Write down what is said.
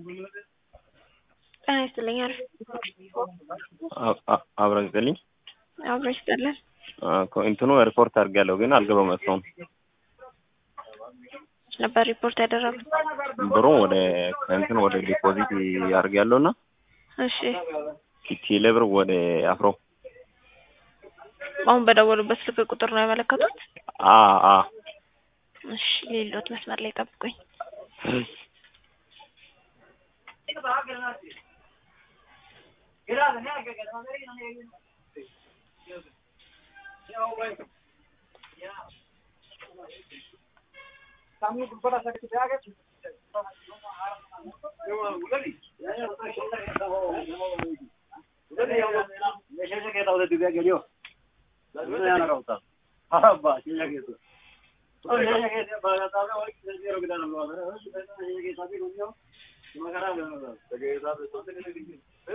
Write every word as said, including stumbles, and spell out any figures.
ጤና ይስጥልኝ። አሪፍ አብረን ይስጥልኝ። አብረን ይስጥልን። እንትኑ ሪፖርት አድርጌያለሁ ግን አልገባም እስካሁን። ነበር ሪፖርት ያደረጉት? ብሩ ወደ እንትን ወደ ዲፖዚት አድርጌያለሁና እሺ ቴሌ ብር ወደ አፍሮ አሁን በደወሉበት ስልክ ቁጥር ነው ያመለከቱት? አ አ እሺ ሌሎት መስመር ላይ ጠብቁኝ። सामने बड़ा सा कुछ आ गया उधर मैसेज से कहता उधर दिव्या गेलियो नहीं आना रहता हां बस ये लगे तो और ये लगे से बता रहा और किसी को रोक देना लोग है ये के साथ ही घूमियो तुम्हारा लगे साहब सोचने के लिए